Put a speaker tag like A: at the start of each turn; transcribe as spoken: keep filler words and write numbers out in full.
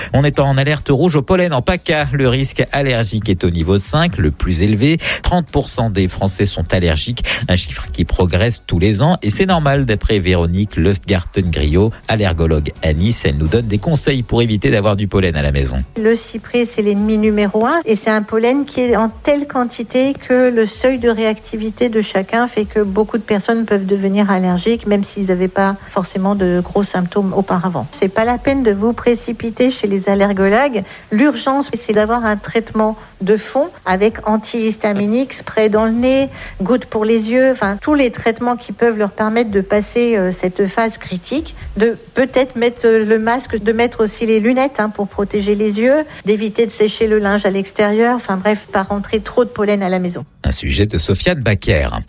A: On est en alerte rouge au pollen en PACA. Le risque allergique est au niveau cinq, le plus élevé. trente pour cent des Français sont allergiques, un chiffre qui progresse tous les ans. Et c'est normal d'après Véronique Lustgarten-Griot, allergologue à Nice. Elle nous donne des conseils pour éviter d'avoir du pollen à la maison.
B: Le cyprès, c'est l'ennemi numéro un. Et c'est un pollen qui est en telle quantité que le seuil de réactivité de chacun fait que beaucoup de personnes peuvent devenir allergiques, même s'ils n'avaient pas forcément de gros symptômes auparavant. C'est pas la peine de vous précipiter chez les allergologues. L'urgence, c'est d'avoir un traitement de fond avec antihistaminique, spray dans le nez, gouttes pour les yeux, enfin tous les traitements qui peuvent leur permettre de passer euh, cette phase critique, de peut-être mettre le masque, de mettre aussi les lunettes hein, pour protéger les yeux, d'éviter de sécher le linge à l'extérieur, enfin bref, pas rentrer trop de pollen à la maison.
A: Un sujet de Sofiane Baker.